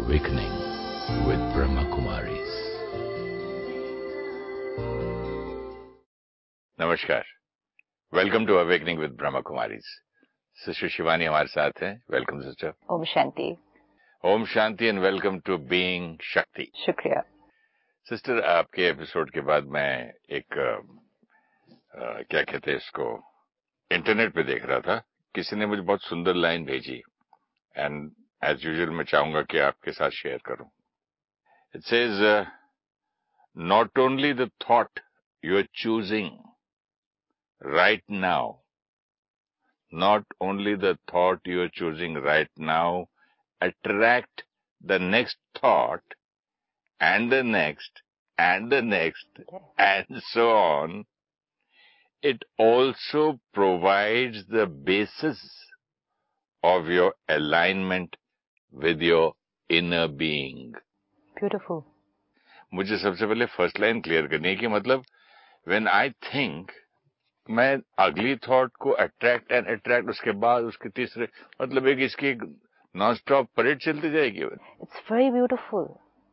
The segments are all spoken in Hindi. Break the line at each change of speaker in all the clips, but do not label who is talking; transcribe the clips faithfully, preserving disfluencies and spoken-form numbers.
Awakening with Brahma Kumaris. नमस्कार, welcome to awakening with Brahma Kumaris. Sister Shivani हमारे साथ हैं. Welcome sister.
ओम शांति.
ओम शांति and welcome to being Shakti.
शुक्रिया
सिस्टर. आपके एपिसोड के बाद मैं एक आ, आ, क्या कहते हैं इसको, इंटरनेट पे देख रहा था. किसी ने मुझे बहुत सुंदर लाइन भेजी एंड एज यूजुअल मैं चाहूंगा कि आपके साथ शेयर करूं. It says, not only the thought you are choosing right now, not only the thought you are choosing right now attract the next thought and the next and the next and so on, it also provides the basis of your alignment with your inner being.
Beautiful.
मुझे सबसे पहले फर्स्ट लाइन क्लियर करनी है कि मतलब when I think, मैं अगली थॉट को अट्रैक्ट एंड अट्रैक्ट, उसके बाद उसके तीसरे, मतलब एक इसकी नॉन स्टॉप परेड चलती जाएगी.
It's very beautiful.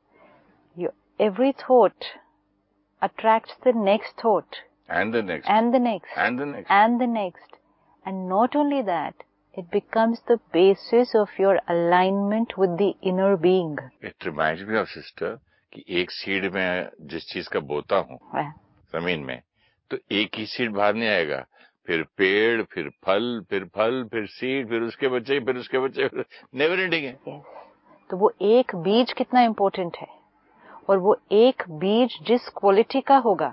Every thought attracts the next thought
and the next
and the next
and the next
and the next and not only that, it becomes the basis of your alignment with the inner being.
It reminds me of sister कि एक सीड में जिस चीज का बोता हूँ जमीन में, तो एक ही सीड बाहर नहीं आएगा, फिर पेड़, फिर फल, फिर फल, फिर सीड, फिर उसके बच्चे, फिर उसके बच्चे, नेवर एंडिंग है.
yes. तो वो एक बीज कितना इम्पोर्टेंट है, और वो एक बीज जिस क्वालिटी का होगा,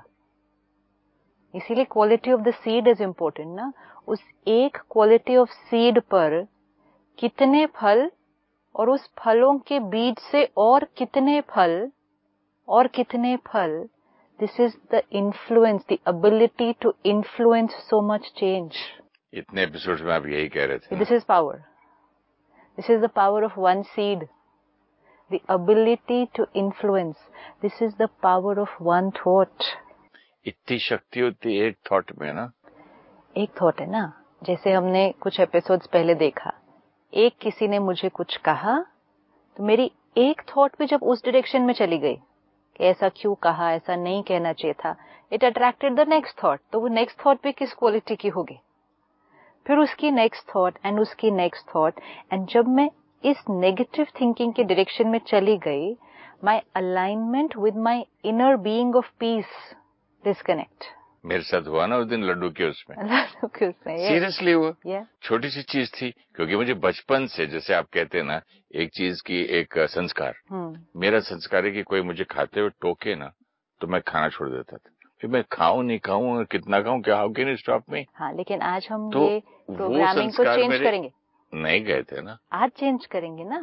इसीलिए quality of the seed is important ना. उस एक क्वालिटी ऑफ सीड पर कितने फल, और उस फलों के बीज से और कितने फल और कितने फल, this is the influence, the ability to influence so much change.
इतने एपिसोड्स में आप यही कह रहे थे.
This is power. This is the power of one seed. The ability to influence. This is the power of one thought.
इतनी शक्ति होती है एक थॉट में ना.
एक थॉट है ना, जैसे हमने कुछ एपिसोड्स पहले देखा, एक किसी ने मुझे कुछ कहा, तो मेरी एक थॉट भी जब उस डायरेक्शन में चली गई कि ऐसा क्यों कहा, ऐसा नहीं कहना चाहिए था, it attracted the next thought. तो वो नेक्स्ट थॉट भी किस क्वालिटी की होगी, फिर उसकी नेक्स्ट थॉट एंड उसकी नेक्स्ट थॉट. एंड जब मैं इस नेगेटिव थिंकिंग के डायरेक्शन में चली गई, my alignment with my inner being of peace disconnect.
मेरे साथ हुआ ना उस दिन लड्डू के उसमें.
लड्डू के उसमें
सीरियसली हुआ.
yeah.
छोटी सी चीज थी, क्योंकि मुझे बचपन से, जैसे आप कहते हैं ना, एक चीज की एक संस्कार, hmm. मेरा संस्कार है कि कोई मुझे खाते हुए टोके ना, तो मैं खाना छोड़ देता था. फिर मैं खाऊं नहीं खाऊं, कितना खाऊं, क्या, how can you stop me.
हाँ, लेकिन आज हम
तो
ये प्रोग्रामिंग को चेंज करेंगे.
नहीं गए थे ना,
आज चेंज करेंगे ना,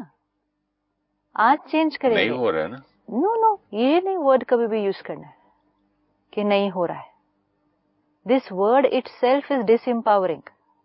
आज चेंज करेंगे.
नहीं हो रहा है ना.
नो नो, ये नहीं वर्ड कभी भी यूज करना है कि नहीं हो रहा है. This word itself is disempowering.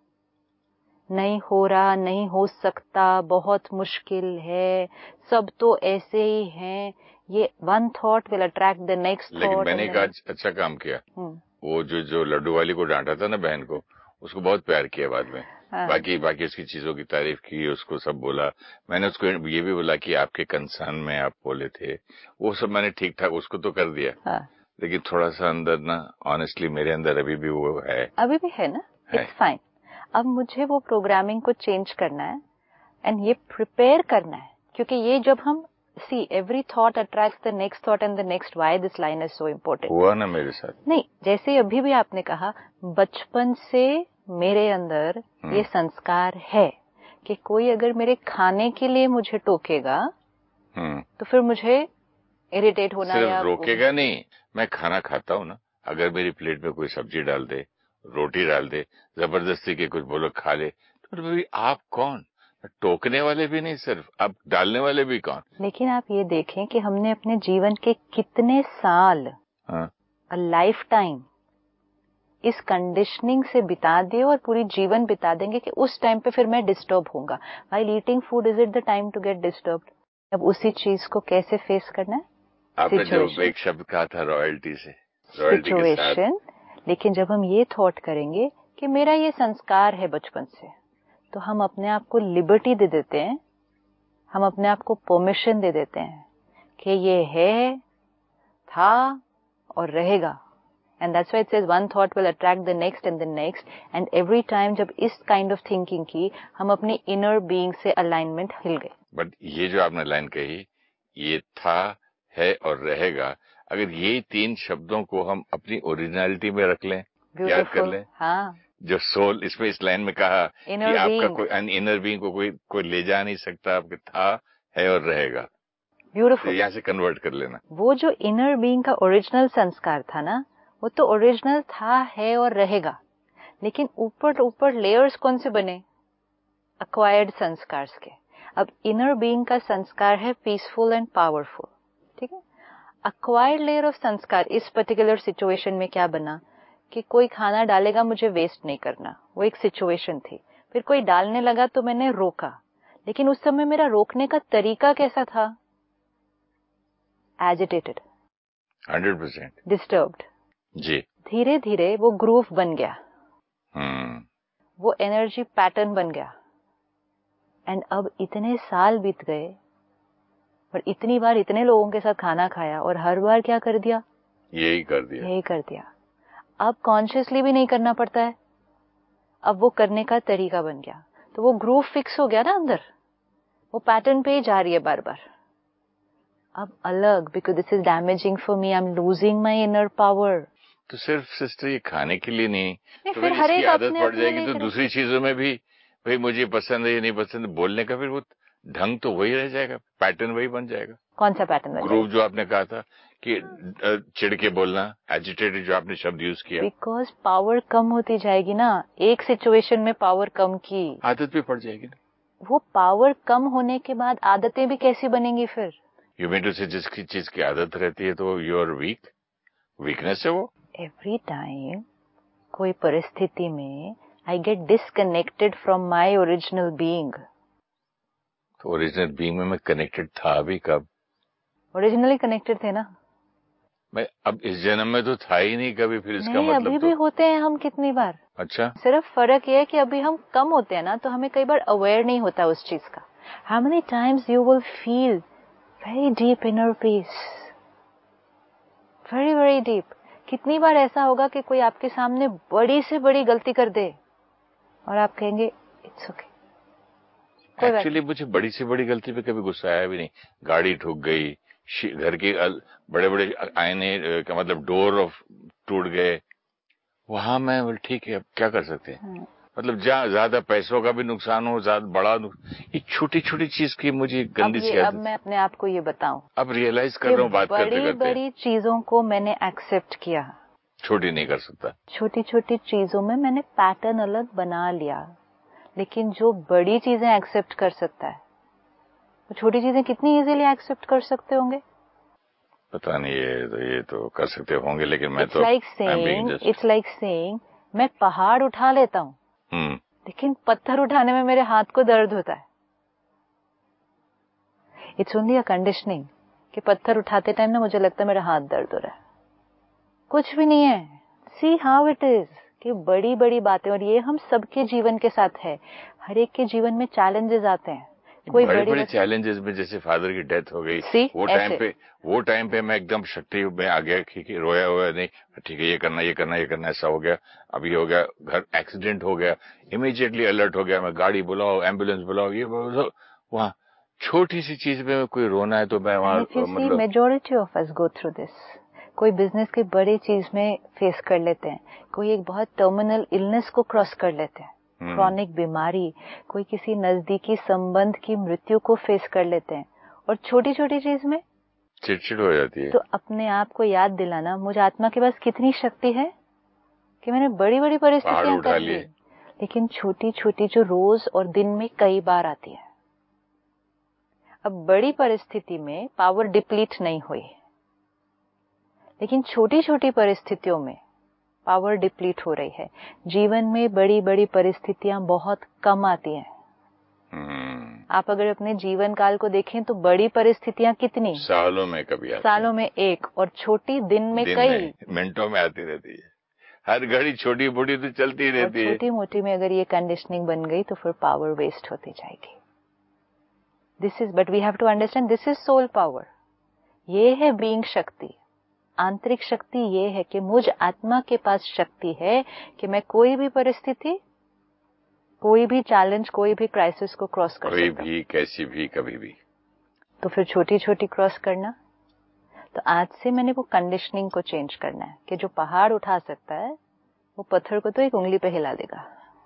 नहीं हो रहा, नहीं हो सकता, बहुत मुश्किल है, सब तो ऐसे ही हैं, ये one thought will attract the next thought.
लेकिन मैंने एक आज अच्छा काम किया. वो जो जो लड्डू वाली को डांटा था ना बहन को, उसको बहुत प्यार किया बाद में. हाँ. बाकी बाकी उसकी चीजों की तारीफ की, उसको सब बोला. मैंने उसको ये भी बोला कि आपके कंसर्न में आप बोले थे, वो सब मैंने ठीक ठाक उसको तो कर दिया. हाँ. लेकिन थोड़ा सा अंदर ना, ऑनेस्टली मेरे अंदर अभी भी वो है.
अभी भी है ना. It's fine. अब मुझे वो प्रोग्रामिंग को चेंज करना है एंड ये प्रिपेयर करना है, क्योंकि ये जब हम see every thought attracts the next thought and the next. Why this line is so important.
हुआ ना मेरे साथ.
नहीं, जैसे अभी भी आपने कहा, बचपन से मेरे अंदर ये संस्कार है कि कोई अगर मेरे खाने के लिए मुझे टोकेगा तो फिर मुझे इरिटेट होना.
सिर्फ
या
रोकेगा नहीं, मैं खाना खाता हूँ ना, अगर मेरी प्लेट में कोई सब्जी डाल दे, रोटी डाल दे, जबरदस्ती के कुछ बोलो खा ले, तो भाई आप कौन, टोकने वाले भी नहीं, सिर्फ आप डालने वाले भी कौन.
लेकिन आप ये देखें कि हमने अपने जीवन के कितने साल, अ लाइफ टाइम, इस कंडीशनिंग से बिता दिए और पूरी जीवन बिता देंगे कि उस टाइम पे फिर मैं डिस्टर्ब होऊंगा. While eating food, is it the time to get disturbed. अब उसी चीज को कैसे फेस करना है.
आपने जो एक शब्द कहा था रॉयल्टी से, रॉयल्टी के साथ.
लेकिन जब हम ये थॉट करेंगे कि मेरा ये संस्कार है बचपन से, तो हम अपने आप को लिबर्टी दे देते हैं हम अपने आप को परमिशन दे देते हैं कि ये है, था और रहेगा. And that's why it says one thought will attract the next and the next. And every time जब इस kind of thinking की हम अपनी inner being से alignment हिल गए.
बट ये जो आपने लाइन कही, ये था, है और रहेगा, अगर ये तीन शब्दों को हम अपनी ओरिजिनलिटी में रख लें, याद कर लें,
हाँ,
जो सोल इसमें इस लाइन में कहा
Inner
कि आपका
being.
कोई इनर बीइंग को कोई कोई ले जा नहीं सकता, आपके था, है और रहेगा.
ब्यूटीफुल.
तो यहाँ से कन्वर्ट कर लेना.
वो जो इनर बीइंग का ओरिजिनल संस्कार था ना, वो तो ओरिजिनल था, है और रहेगा. लेकिन ऊपर ऊपर लेयर्स कौन से बने? अक्वायर्ड संस्कार के. अब इनर बीइंग का संस्कार है पीसफुल एंड पावरफुल. ठीक है. अक्वायर्ड लेयर ऑफ संस्कार इस पर्टिकुलर सिचुएशन में क्या बना कि कोई खाना डालेगा, मुझे वेस्ट नहीं करना. वो एक सिचुएशन थी. फिर कोई डालने लगा तो मैंने रोका. लेकिन उस समय मेरा रोकने का तरीका कैसा था? Agitated,
hundred percent
disturbed.
जी.
धीरे धीरे वो ग्रूव बन गया.
हम्म.
वो एनर्जी पैटर्न बन गया. एंड अब इतने साल बीत गए और इतनी बार इतने लोगों के साथ खाना खाया और हर बार क्या कर दिया?
यही कर दिया.
यही कर दिया. अब कॉन्शियसली भी नहीं करना पड़ता है. अब वो करने का तरीका बन गया. तो वो ग्रूव फिक्स हो गया ना अंदर. वो पैटर्न पे ही जा रही है बार बार. अब अलग, because this is damaging for me, I am losing my inner power.
तो सिर्फ सिस्टर ये खाने के लिए नहीं,
नहीं,
तो
फिर
फिर
हर
इसकी
एक
आदत
अपने
पड़
अपने
जाएगी
लिए
तो
करें.
दूसरी चीजों में भी, भाई मुझे पसंद है ये नहीं पसंद, बोलने का फिर वो ढंग तो वही रह जाएगा, पैटर्न वही बन जाएगा.
कौन सा पैटर्न बन
ग्रूव
जाएगा?
जो आपने कहा था कि अ, चिढ़ के बोलना, एजिटेटेड जो आपने शब्द यूज किया,
बिकॉज पावर कम होती जाएगी ना. एक सिचुएशन में पावर कम की,
आदत भी पड़ जाएगी ना.
वो पावर कम होने के बाद आदतें भी कैसी बनेंगी फिर?
यू मीन टू से जिसकी चीज की आदत रहती है तो यू आर वीक, वीकनेस है वो.
एवरी टाइम कोई परिस्थिति में I get disconnected from my original being.
तो ओरिजिनल बीइंग में मैं कनेक्टेड था भी कब?
ओरिजिनली कनेक्टेड थे ना.
मैं अब इस जन्म में तो था ही नहीं कभी, फिर इसका
नहीं,
मतलब
अभी
तो
भी होते हैं हम कितनी बार.
अच्छा.
सिर्फ फर्क ये है कि अभी हम कम होते हैं ना, तो हमें कई बार अवेयर नहीं होता उस चीज का. How many times you will feel very deep inner peace, very very deep. कितनी बार ऐसा होगा कि कोई आपके सामने बड़ी से बड़ी गलती कर दे और आप कहेंगे इट्स ओके.
एक्चुअली मुझे बड़ी से बड़ी गलती पे कभी गुस्सा आया भी नहीं. गाड़ी ठुक गई, घर के बड़े बड़े आईने का मतलब डोर ऑफ टूट गए, वहां मैं बोल ठीक है अब क्या कर सकते हैं. मतलब जहाँ ज्यादा पैसों का भी नुकसान हो, ज्यादा बड़ा नुकसान, ये छोटी छोटी चीज की मुझे गंदी सी आदत.
अब मैं अपने आप को ये बताऊं,
अब रियलाइज कर रहा हूँ बात करते करते,
बड़ी बड़ी चीजों को मैंने एक्सेप्ट किया,
छोटी नहीं कर सकता.
छोटी छोटी चीजों में मैंने पैटर्न अलग बना लिया. लेकिन जो बड़ी चीजें एक्सेप्ट कर सकता है, वो छोटी चीजें कितनी इजीली एक्सेप्ट कर सकते होंगे?
पता नहीं. ये तो ये तो कर सकते होंगे, लेकिन मैं
It's
तो
like saying, it's like saying, मैं पहाड़ उठा लेता हूँ,
हम्म
लेकिन पत्थर उठाने में मेरे हाथ को दर्द होता है. इट्स ओनली अ कंडीशनिंग कि पत्थर उठाते टाइम ना मुझे लगता है मेरा हाथ दर्द हो रहा है. कुछ भी नहीं है. सी हाउ इट इज कि बड़ी बड़ी बातें, और ये हम सबके जीवन के साथ है. हर एक के जीवन में चैलेंजेस आते हैं. कोई
बड़े
बड़ी
बड़े चैलेंजेस में, जैसे फादर की डेथ हो गई,
See,
वो
ऐसे.
टाइम पे वो टाइम पे मैं एकदम शक्ति में आ गया कि, कि रोया हुआ नहीं, ठीक है ये करना ये करना ये करना, ऐसा हो गया, अभी हो गया, घर एक्सीडेंट हो गया, इमीडिएटली अलर्ट हो गया, मैं गाड़ी बुलाओ, एम्बुलेंस बुलाओ, ये बुलाओ. वहाँ छोटी सी चीज में कोई रोना है तो मैं वहाँ मतलब
majority of us go through this. कोई बिजनेस के बड़े चीज में फेस कर लेते हैं, कोई एक बहुत टर्मिनल इलनेस को क्रॉस कर लेते हैं, क्रॉनिक बीमारी, कोई किसी नजदीकी संबंध की मृत्यु को फेस कर लेते हैं, और छोटी छोटी चीज में
चिड़चिड़ हो जाती है.
तो अपने आप को याद दिलाना, मुझे आत्मा के पास कितनी शक्ति है कि मैंने बड़ी बड़ी परिस्थितियां कर ली, लेकिन छोटी छोटी जो रोज और दिन में कई बार आती है. अब बड़ी परिस्थिति में पावर डिप्लीट नहीं हुई, लेकिन छोटी छोटी परिस्थितियों में पावर डिप्लीट हो रही है. जीवन में बड़ी बड़ी परिस्थितियां बहुत कम आती हैं.
hmm.
आप अगर अपने जीवन काल को देखें तो बड़ी परिस्थितियां कितनी?
सालों में कभी आती
सालों में एक, और छोटी दिन में
दिन
कई
में, मिनटों में आती रहती है. हर घड़ी छोटी बड़ी तो चलती रहती है.
छोटी मोटी में अगर ये कंडीशनिंग बन गई तो फिर पावर वेस्ट होती जाएगी. This is, but we have to understand this is soul power. ये है बीइंग शक्ति, आंतरिक शक्ति. ये है कि मुझ आत्मा के पास शक्ति है कि मैं कोई भी परिस्थिति, कोई भी चैलेंज, कोई भी क्राइसिस को क्रॉस कर सकता हूं.
कोई भी, कैसी भी, कभी भी.
तो फिर छोटी छोटी क्रॉस करना. तो आज से मैंने वो कंडीशनिंग को चेंज करना है कि जो पहाड़ उठा सकता है वो पत्थर को तो एक उंगली पे हिला देगा.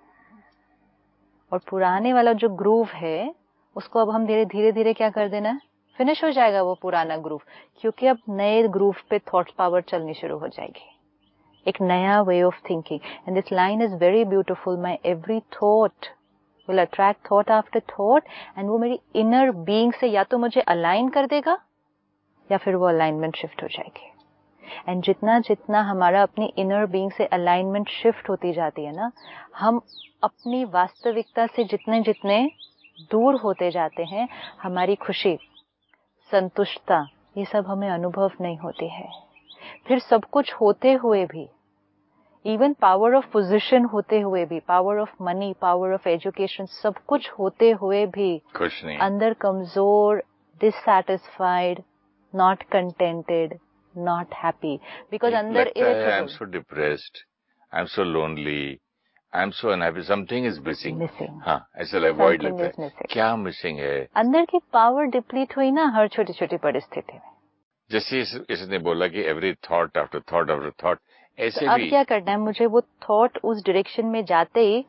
और पुराने वाला जो ग्रूव है उसको अब हम धीरे धीरे धीरे क्या कर देना है, फिनिश हो जाएगा वो पुराना ग्रूव. क्योंकि अब नए ग्रूव पे थॉट पावर चलनी शुरू हो जाएगी, एक नया way of thinking. And this line is very beautiful. My every thought will attract thought after thought. एंड वो मेरी इनर बीइंग से या तो मुझे अलाइन कर देगा या फिर वो अलाइनमेंट शिफ्ट हो जाएगी. एंड जितना जितना हमारा अपनी इनर बीइंग से अलाइनमेंट शिफ्ट होती जाती है ना, हम अपनी वास्तविकता से जितने जितने दूर होते जाते हैं, हमारी खुशी, संतुष्टता, ये सब हमें अनुभव नहीं होती है. फिर सब कुछ होते हुए भी, इवन पावर ऑफ पोजीशन होते हुए भी, power of money, power of education, सब कुछ होते हुए भी
खुश नहीं,
अंदर कमजोर, dissatisfied, not contented, not happy. Because अंदर irritable,
I am so depressed, I am so lonely, I am so unhappy, something is missing.
Missing.
हाँ, ऐसा अवॉइड लगता है. क्या मिसिंग है?
अंदर की पावर डिप्लीट हुई ना हर छोटी छोटी परिस्थिति में.
जैसे इस, इसने बोला कि every thought after thought after thought, ऐसे
तो
भी
अब क्या करना है मुझे, वो थॉट उस डायरेक्शन में जाते ही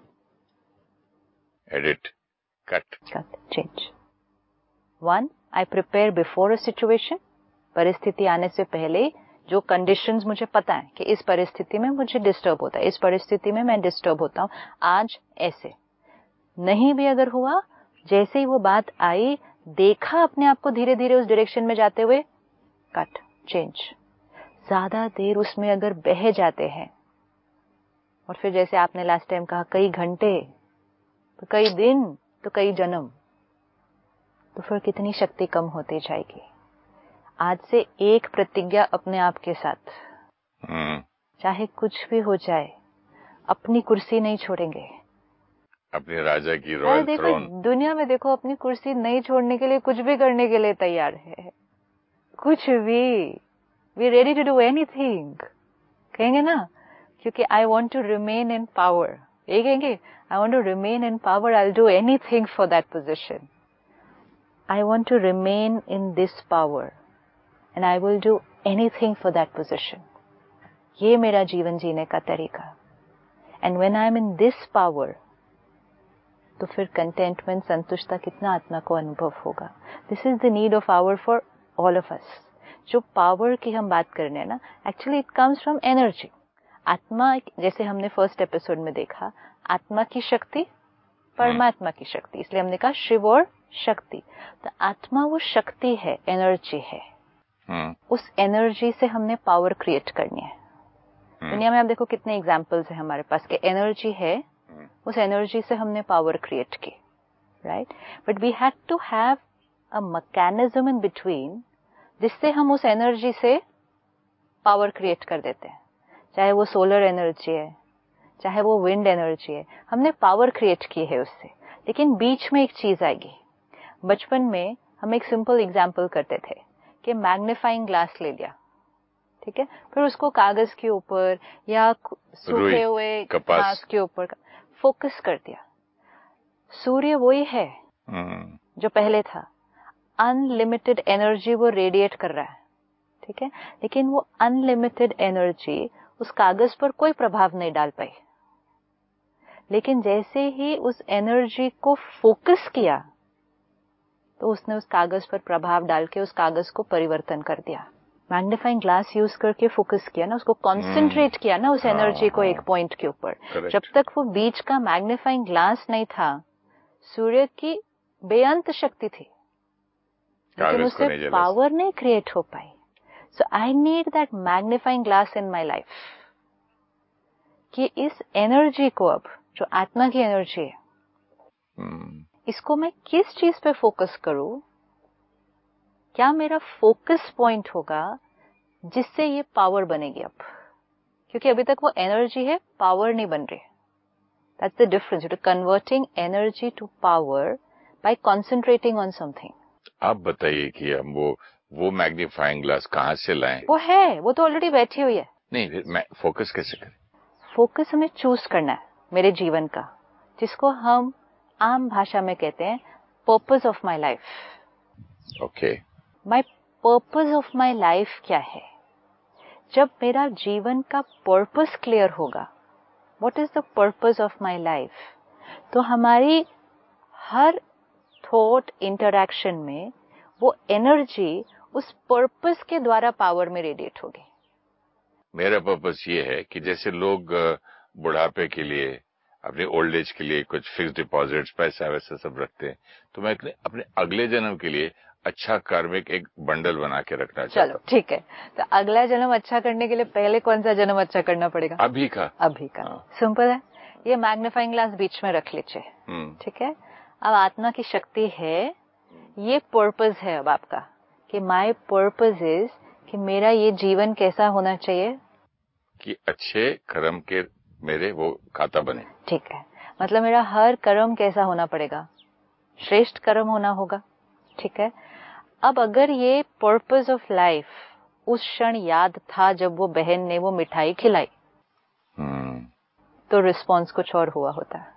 edit, cut,
cut, change. One, I prepare before a situation. परिस्थिति आने से पहले जो कंडीशंस मुझे पता है कि इस परिस्थिति में मुझे डिस्टर्ब होता है, इस परिस्थिति में मैं डिस्टर्ब होता हूं, आज ऐसे. नहीं भी अगर हुआ, जैसे ही वो बात आई, देखा अपने आप को धीरे धीरे उस डायरेक्शन में जाते हुए, कट, चेंज. ज्यादा देर उसमें अगर बह जाते हैं, और फिर जैसे आपने लास्ट टाइम कहा, कई घंटे, तो कई दिन, तो कई जन्म, तो फिर कितनी शक्ति कम होती जाएगी. आज से एक प्रतिज्ञा अपने आप के साथ, चाहे कुछ भी हो जाए, अपनी कुर्सी नहीं छोड़ेंगे.
अपने राजा की रॉयल थ्रोन.
दुनिया में देखो, अपनी कुर्सी नहीं छोड़ने के लिए कुछ भी करने के लिए तैयार है, कुछ भी. We ready to do anything, कहेंगे ना, क्योंकि I want to remain in power. ये कहेंगे, I want to remain in power, I will do anything for that position. I want to remain in this power and I will do anything for that position. ये मेरा जीवन जीने का तरीका. And when I am in this power, तो फिर contentment, संतुष्टता कितना आत्मा को अनुभव होगा. This is the need of hour for all of us. जो power की हम बात कर रहे हैं ना, actually it comes from energy. आत्मा, जैसे हमने फर्स्ट एपिसोड में देखा, आत्मा की शक्ति, परमात्मा की शक्ति, इसलिए हमने कहा शिव और शक्ति. तो आत्मा वो शक्ति है, एनर्जी है. Hmm. उस एनर्जी से हमने पावर क्रिएट करनी है. hmm. दुनिया में आप देखो कितने एग्जांपल्स हैं हमारे पास कि एनर्जी है, hmm. उस एनर्जी से हमने पावर क्रिएट की, right. But we had to have a mechanism in between जिससे हम उस एनर्जी से पावर क्रिएट कर देते हैं. चाहे वो सोलर एनर्जी है, चाहे वो विंड एनर्जी है, हमने पावर क्रिएट की है उससे. लेकिन बीच में एक चीज आएगी. बचपन में हम एक सिंपल एग्जांपल करते थे कि मैग्नीफाइंग ग्लास ले लिया, ठीक है, फिर उसको कागज के ऊपर या सूखे हुए घास के ऊपर फोकस कर दिया. सूर्य वही है जो पहले था. अनलिमिटेड एनर्जी वो रेडिएट कर रहा है, ठीक है, लेकिन वो अनलिमिटेड एनर्जी उस कागज पर कोई प्रभाव नहीं डाल पाई. लेकिन जैसे ही उस एनर्जी को फोकस किया, तो उसने उस कागज पर प्रभाव डाल के उस कागज को परिवर्तन कर दिया. मैग्नीफाइंग ग्लास यूज करके फोकस किया ना, उसको कॉन्सेंट्रेट hmm. किया ना उस एनर्जी को एक पॉइंट के ऊपर. जब तक वो बीच का मैग्नीफाइंग ग्लास नहीं था, सूर्य की बेअंत शक्ति थी, लेकिन उससे पावर नहीं क्रिएट हो पाई. So I need that magnifying glass in my life, कि इस एनर्जी को, अब जो आत्मा की एनर्जी है, hmm. इसको मैं किस चीज पे फोकस करूं, क्या मेरा फोकस पॉइंट होगा जिससे ये पावर बनेगी. अब क्योंकि अभी तक वो एनर्जी है, पावर नहीं बन रही. That's the difference. To converting energy to power by concentrating on something.
आप बताइए कि हम वो वो मैग्नीफाइंग ग्लास कहाँ से लाएं?
वो है, वो तो ऑलरेडी बैठी हुई है.
नहीं, फिर मैं फोकस कैसे करें?
फोकस हमें चूज करना है मेरे जीवन का, जिसको हम आम भाषा में कहते हैं purpose of my life.
Okay.
My purpose of my life क्या है? जब मेरा जीवन का पर्पस क्लियर होगा, what is the purpose of my life, तो हमारी हर थॉट इंटरैक्शन में वो एनर्जी उस पर्पस के द्वारा पावर में रेडिएट होगी.
मेरा पर्पस ये है कि जैसे लोग बुढ़ापे के लिए, अपने ओल्ड एज के लिए कुछ फिक्स डिपॉजिट्स, पैसा वैसा सब रखते हैं, तो मैं अपने अगले जन्म के लिए अच्छा कार्मिक एक बंडल बना के रखना चाहता हूँ.
चलो ठीक है, तो अगला जन्म अच्छा करने के लिए पहले कौन सा जन्म अच्छा करना पड़ेगा?
अभी का.
अभी का. सिंपल है. ये मैग्नीफाइंग ग्लास बीच में रख लीजिए. ठीक है. अब आत्मा की शक्ति है, ये पर्पस है अब आपका कि माय पर्पस इज कि मेरा ये जीवन कैसा होना चाहिए
कि अच्छे कर्म के मेरे वो खाता बने.
ठीक है. मतलब मेरा हर कर्म कैसा होना पड़ेगा? श्रेष्ठ कर्म होना होगा. ठीक है. अब अगर ये पर्पस ऑफ लाइफ उस क्षण याद था जब वो बहन ने वो मिठाई खिलाई,
hmm.
तो रिस्पॉन्स कुछ और हुआ होता है.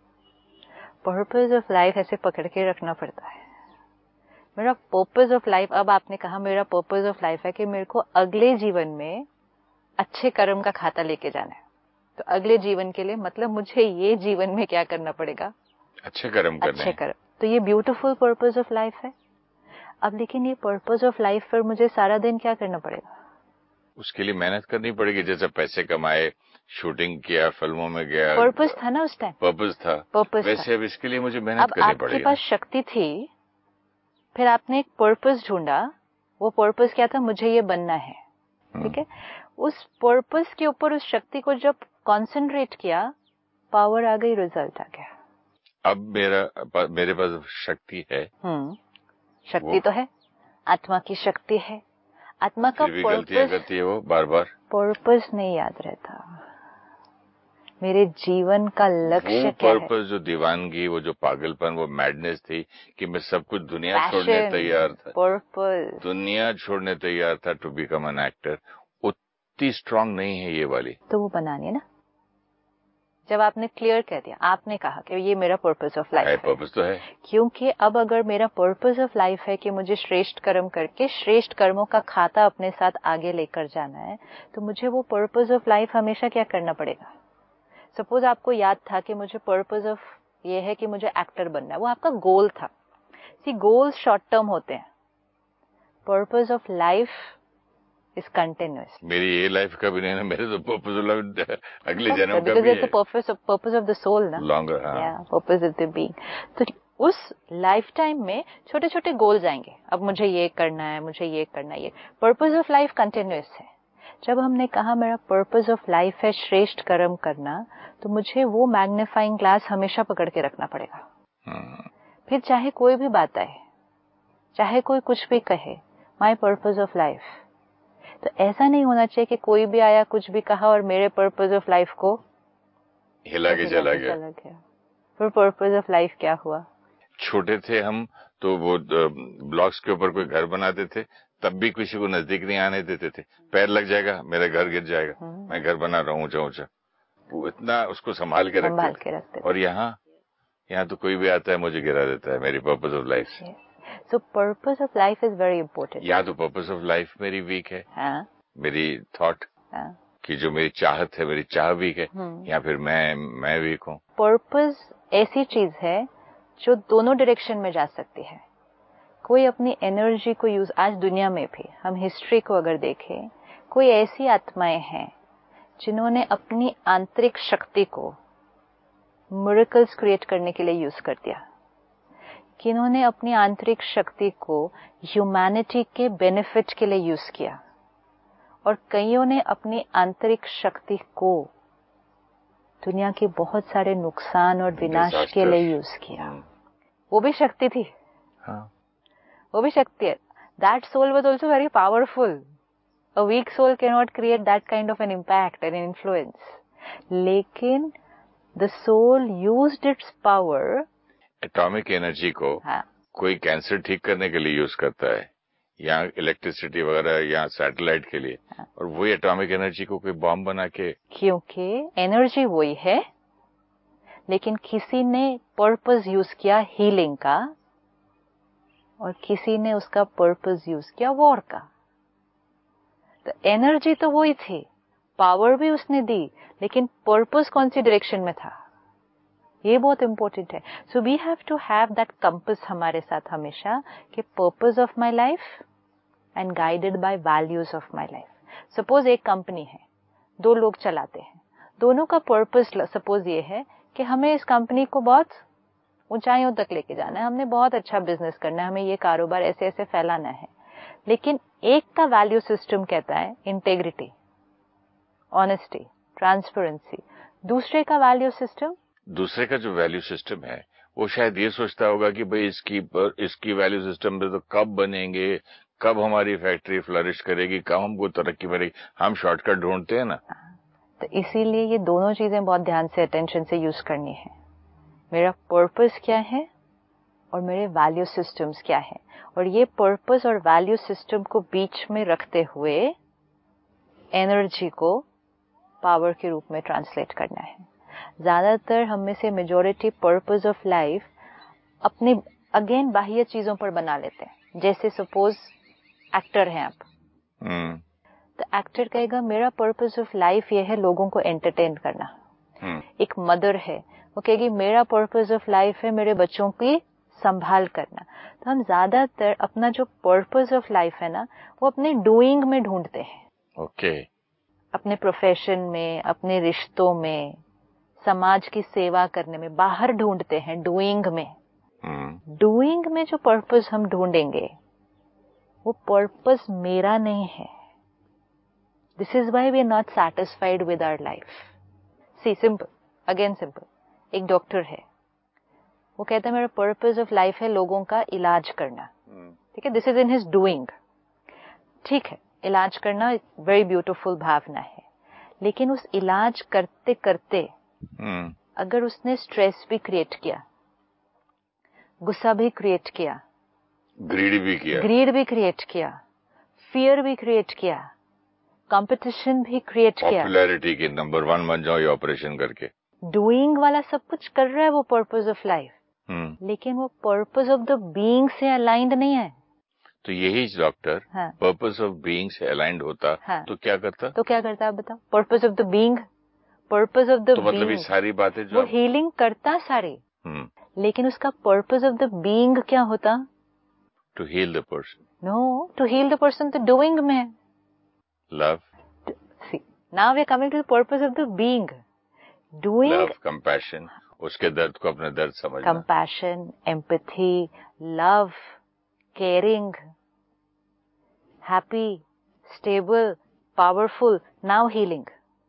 पर्पस ऑफ लाइफ ऐसे पकड़ के रखना पड़ता है. मेरा पर्पस ऑफ लाइफ, अब आपने कहा मेरा पर्पस ऑफ लाइफ है कि मेरे को अगले जीवन में अच्छे कर्म का खाता लेके जाना है. तो अगले जीवन के लिए मतलब मुझे ये जीवन में क्या करना पड़ेगा?
अच्छे कर्म करने.
अच्छे कर्म. तो ये ब्यूटीफुल पर्पस ऑफ लाइफ है. अब लेकिन ये पर्पस ऑफ लाइफ पर मुझे सारा दिन क्या करना पड़ेगा?
उसके लिए मेहनत करनी पड़ेगी. जैसे पैसे कमाए, शूटिंग किया, फिल्मों में गया,
पर्पस था ना उस टाइम.
पर्पस था.
पर्पस
वैसे अब इसके लिए मुझे मेहनत करनी पड़ेगी.
आपके पास शक्ति थी, फिर आपने एक पर्पस ढूंढा. वो पर्पस क्या था? मुझे ये बनना है. ठीक है. उस पर्पस के ऊपर उस शक्ति को जब कॉन्सेंट्रेट किया, पावर आ गई, रिजल्ट आ गया.
अब मेरा मेरे पास शक्ति है.
हम्म शक्ति तो है, आत्मा की शक्ति है. आत्मा का
फिर भी गलतियां करती है वो बार बार.
पर्पस नहीं याद रहता. मेरे जीवन का लक्ष्य क्या है?
वो पर्पस, जो दीवानगी, वो जो पागलपन, वो मैडनेस थी कि मैं सब कुछ दुनिया छोड़ने तैयार था.
पर्पस,
दुनिया छोड़ने तैयार था टू बिकम एन एक्टर. उतनी स्ट्रांग नहीं है ये वाली.
तो वो बनानी है ना. जब आपने क्लियर कह दिया, आपने कहा कि ये मेरा पर्पस ऑफ लाइफ है.
पर्पस तो है.
क्योंकि अब अगर मेरा पर्पस ऑफ लाइफ है कि मुझे श्रेष्ठ कर्म करके श्रेष्ठ कर्मों का खाता अपने साथ आगे लेकर जाना है, तो मुझे वो पर्पस ऑफ लाइफ हमेशा क्या करना पड़ेगा? सपोज आपको याद था कि मुझे पर्पस ऑफ ये है कि मुझे एक्टर बनना है, वो आपका गोल था. सी गोल्स शॉर्ट टर्म होते हैं. Purpose of life is continuous.
मेरी ये लाइफ का भी नहीं है, मेरे तो पर्पस ऑफ लाइफ अगले जन्म का भी है.
Purpose purpose of the soul ना,
longer.
Purpose of the being. तो उस लाइफ टाइम में छोटे छोटे गोल्स आएंगे. अब मुझे ये करना है, मुझे ये करना है. ये पर्पस ऑफ लाइफ कंटिन्यूअस है. जब हमने कहा मेरा पर्पस ऑफ लाइफ है श्रेष्ठ कर्म करना, तो मुझे वो मैग्नीफाइंग ग्लास हमेशा पकड़ के रखना पड़ेगा.
hmm.
फिर चाहे कोई भी बात आए, चाहे कोई कुछ भी कहे, माय पर्पस ऑफ लाइफ. तो ऐसा नहीं होना चाहिए कि कोई भी आया, कुछ भी कहा और मेरे पर्पस ऑफ लाइफ को
हिला के चला गया.
फिर पर्पस ऑफ लाइफ क्या हुआ?
छोटे थे हम तो वो ब्लॉक्स के ऊपर कोई घर बनाते थे, तब भी किसी को नजदीक नहीं आने देते थे. पैर लग जाएगा, मेरा घर गिर जाएगा. मैं घर बना रहा हूँ ऊंचा ऊंचा. वो इतना उसको संभाल के रखते,
के रखते.
और यहाँ यहाँ तो कोई भी आता है मुझे गिरा देता है मेरी पर्पस ऑफ लाइफ से.
So purpose of life is very important.
या तो पर्पस ऑफ लाइफ मेरी वीक है,
हाँ?
मेरी थॉट
हाँ?
कि जो मेरी चाहत है, मेरी चाह वीक है, या फिर मैं मैं वीक हूँ.
पर्पस ऐसी चीज है जो दोनों डायरेक्शन में जा सकती है. कोई अपनी एनर्जी को यूज, आज दुनिया में भी हम हिस्ट्री को अगर देखें, कोई ऐसी आत्माएं हैं जिन्होंने अपनी आंतरिक शक्ति को मिरेकल्स क्रिएट करने के लिए यूज कर दिया, किन्होंने अपनी आंतरिक शक्ति को ह्यूमैनिटी के बेनिफिट के लिए यूज किया, और कईयों ने अपनी आंतरिक शक्ति को दुनिया के बहुत सारे नुकसान और विनाश के लिए यूज किया. वो भी शक्ति थी.
हाँ.
वो भी शक्ति है. That soul was also very powerful. A weak soul can not create that kind of an impact and influence. लेकिन the soul used its power
atomic energy को
हाँ,
कोई कैंसर ठीक करने के लिए यूज करता है, या इलेक्ट्रिसिटी वगैरह, या सैटेलाइट के लिए,
हाँ,
और वही एटॉमिक एनर्जी को कोई बॉम्ब बना के,
क्योंकि एनर्जी वही है, लेकिन किसी ने पर्पस यूज किया हीलिंग का और किसी ने उसका पर्पस यूज किया वॉर का। तो एनर्जी तो वही थी, पावर भी उसने दी, लेकिन पर्पस कौन सी डायरेक्शन में था, ये बहुत इंपॉर्टेंट है। So we have to have that compass हमारे साथ हमेशा, कि purpose of my life and guided by values of my life. Suppose एक कंपनी है, दो लोग चलाते हैं, दोनों का पर्पस सपोज ये है कि हमें इस कंपनी को बहुत ऊंचाइयों तक लेके जाना है, हमने बहुत अच्छा बिजनेस करना है, हमें ये कारोबार ऐसे ऐसे फैलाना है। लेकिन एक का वैल्यू सिस्टम कहता है इंटेग्रिटी, ऑनेस्टी, ट्रांसपेरेंसी। दूसरे का वैल्यू सिस्टम
दूसरे का जो वैल्यू सिस्टम है वो शायद ये सोचता होगा कि भाई इसकी इसकी वैल्यू सिस्टम में तो कब बनेंगे, कब हमारी फैक्ट्री फ्लरिश करेगी, कब हमको तरक्की मिलेगी। हम शॉर्टकट ढूंढते हैं ना।
तो इसीलिए ये दोनों चीजें बहुत ध्यान से, अटेंशन से यूज करनी है। मेरा पर्पस क्या है और मेरे वैल्यू सिस्टम्स क्या है, और ये पर्पस और वैल्यू सिस्टम को बीच में रखते हुए एनर्जी को पावर के रूप में ट्रांसलेट करना है। ज्यादातर हम में से मेजॉरिटी पर्पस ऑफ लाइफ अपने अगेन बाह्य चीजों पर बना लेते हैं। जैसे सपोज एक्टर हैं आप,
हम्म
तो एक्टर कहेगा मेरा पर्पस ऑफ लाइफ ये है लोगों को एंटरटेन करना।
हम्म
एक मदर है, वो कहेगी मेरा पर्पस ऑफ लाइफ है मेरे बच्चों की संभाल करना। तो हम ज्यादातर अपना जो पर्पस ऑफ लाइफ है ना, वो अपने डूइंग में ढूंढते हैं।
ओके।
अपने प्रोफेशन में, अपने रिश्तों में, समाज की सेवा करने में, बाहर ढूंढते हैं डूइंग में।
हम्म
डूइंग में जो पर्पस हम ढूंढेंगे वो पर्पस मेरा नहीं है। This is why we are not satisfied with our life. See simple, again simple, एक डॉक्टर है, वो कहता है मेरा पर्पस ऑफ लाइफ है लोगों का इलाज करना। ठीक है, this is in his doing. ठीक है, इलाज करना वेरी ब्यूटीफुल भावना है, लेकिन उस इलाज करते करते
हम्म
अगर उसने स्ट्रेस भी क्रिएट किया, गुस्सा भी क्रिएट किया,
ग्रीड भी किया
ग्रीड भी क्रिएट किया, फियर भी क्रिएट किया, कंपटीशन भी क्रिएट किया,
पॉपुलैरिटी के नंबर वन बन जाओ ये ऑपरेशन करके,
डूइंग वाला सब कुछ कर रहा है वो पर्पस ऑफ लाइफ,
हम्म
लेकिन वो पर्पस ऑफ द बीइंग से अलाइंड नहीं है।
तो यही डॉक्टर
हाँ,
पर्पस ऑफ बीइंग से अलाइंड होता
हाँ,
तो क्या करता?
तो क्या करता आप बताओ? Purpose of the being, purpose of the
तो मतलब ये
बीइंग,
सारी बातें जो
वो
आप
हीलिंग करता सारी,
हम्म
लेकिन उसका पर्पस ऑफ द बीइंग क्या होता?
To heal the person,
no, to heal the person तो डूइंग में है।
Love,
see, now we are coming to the purpose of the being. Doing,
love, compassion, उसके दर्द को अपने दर्द समझना,
compassion, empathy, love, caring, happy, stable, powerful, now healing.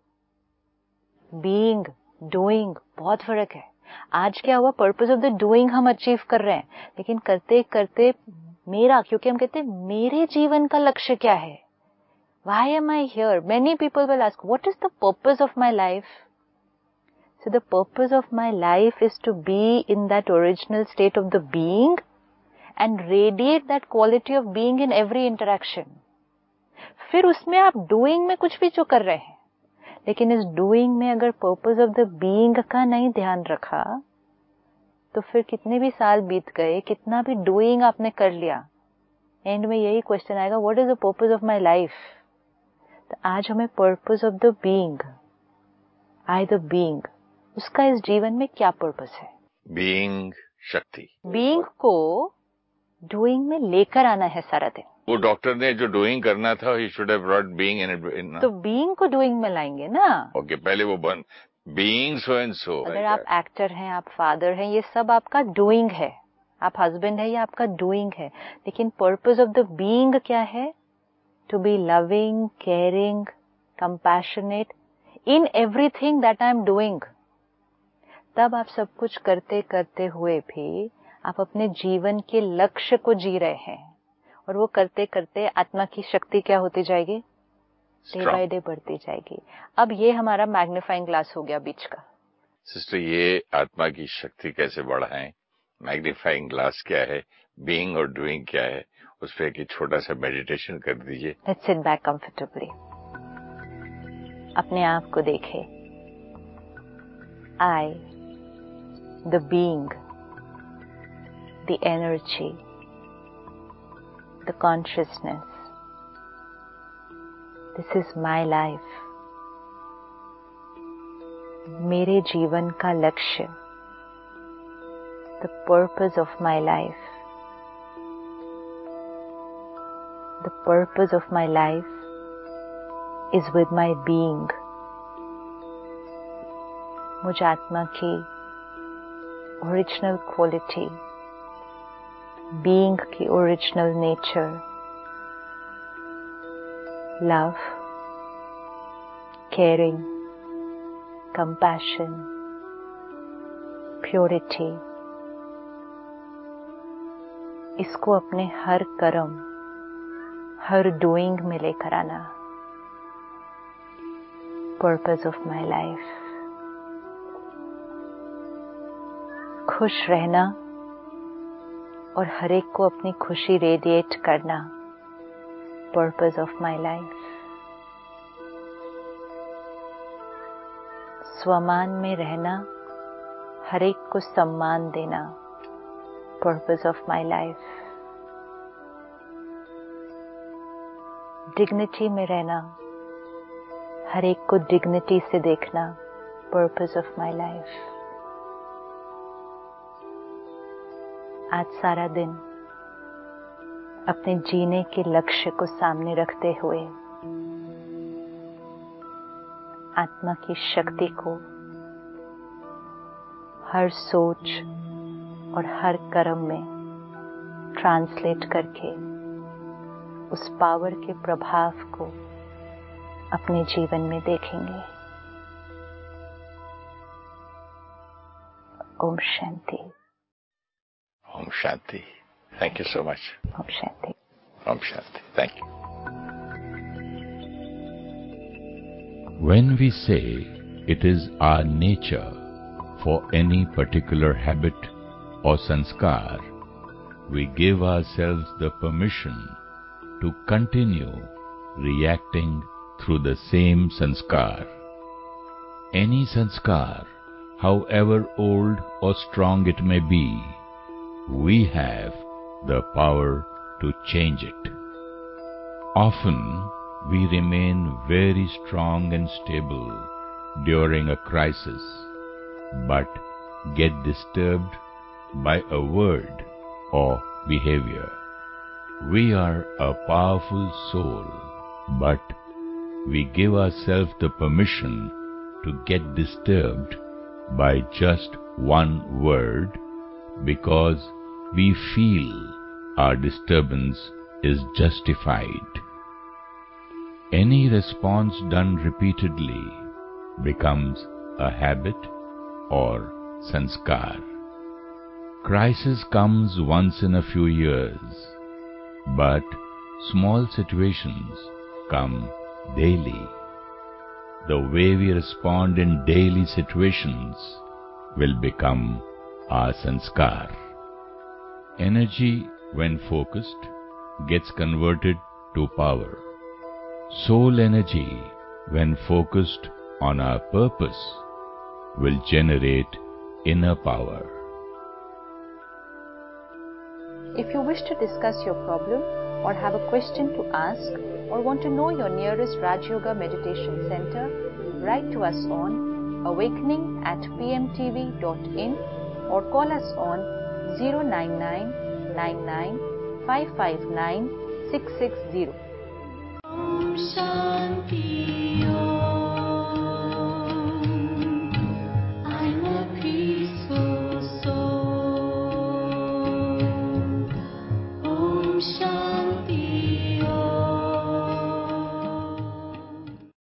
Being, doing, बहुत फर्क है। आज क्या हुआ, पर्पस ऑफ द डूइंग हम अचीव कर रहे हैं, लेकिन करते करते मेरा, क्योंकि हम कहते हैं मेरे जीवन का लक्ष्य क्या है, why am I here? Many people will ask, what is the purpose of my life? So the purpose of my life is to be in that original state of the being and radiate that quality of being in every interaction. फिर उसमें आप डूइंग में कुछ भी जो कर रहे हैं, लेकिन इस डूइंग में अगर पर्पस ऑफ द बीइंग का नहीं ध्यान रखा, तो फिर कितने भी साल बीत गए, कितना भी डूइंग आपने कर लिया, एंड में यही क्वेश्चन आएगा, what is the purpose of my life? तो आज हमें purpose of the being, I the being, उसका इस जीवन में क्या पर्पस है?
बीइंग शक्ति,
बीइंग को डूइंग में लेकर आना है सारा दिन।
वो डॉक्टर ने जो डूइंग करना था ही should have brought being in it.
तो बीइंग को डूइंग में लाएंगे ना।
ओके, पहले वो बन बीइंग सो एंड सो।
अगर आप एक्टर हैं, आप फादर हैं, ये सब आपका डूइंग है। आप हस्बैंड है, ये आपका डूइंग है, लेकिन पर्पस ऑफ द बीइंग क्या है? To be loving, caring, compassionate in everything that I am doing. तब आप सब कुछ करते करते हुए भी आप अपने जीवन के लक्ष्य को जी रहे हैं, और वो करते करते आत्मा की शक्ति क्या होती जाएगी? डे बाय डे बढ़ती जाएगी। अब ये हमारा मैग्नीफाइंग ग्लास हो गया बीच का।
सिस्टर, ये आत्मा की शक्ति कैसे बढ़ाएं? मैग्नीफाइंग ग्लास क्या है, बीइंग और डूइंग क्या है, उस पर एक छोटा सा मेडिटेशन कर दीजिए.
Let's sit back comfortably. अपने आप को देखें. I, the being, the energy, the consciousness. This is my life. मेरे जीवन का लक्ष्य, the purpose of my life. The purpose of my life is with my being. मुझ आत्मा की ओरिजिनल क्वालिटी, being की original nature, love, caring, compassion, purity, इसको अपने हर कर्म, हर डूइंग में लेकर आना. Purpose of my life. खुश रहना और हर एक को अपनी खुशी रेडिएट करना. Purpose of my life. स्वमान में रहना, हर एक को सम्मान देना. Purpose of my life. Dignity में रहना, हर एक को डिग्निटी से देखना. Purpose of my life. आज सारा दिन अपने जीने के लक्ष्य को सामने रखते हुए आत्मा की शक्ति को हर सोच और हर कर्म में ट्रांसलेट करके उस पावर के प्रभाव को अपने जीवन में देखेंगे. ओम शांति.
ओम शांति. Thank you so much.
ओम शांति.
ओम शांति. Thank you.
When we say it is our nature for any particular habit or sanskar, we give ourselves the permission to continue reacting through the same sanskar. Any sanskar, however old or strong it may be, we have the power to change it. Often we remain very strong and stable during a crisis, but get disturbed by a word or behavior. We are a powerful soul, but we give ourselves the permission to get disturbed by just one word because we feel our disturbance is justified. Any response done repeatedly becomes a habit or sanskar. Crisis comes once in a few years, but small situations come daily. The way we respond in daily situations will become our sanskar. Energy, when focused, gets converted to power. Soul energy, when focused on our purpose, will generate inner power.
If you wish to discuss your problem or have a question to ask or want to know your nearest Raj Yoga Meditation Center, write to us on awakening at p m t v dot in or call us on zero nine nine nine nine five five nine six six zero. Om Shanti.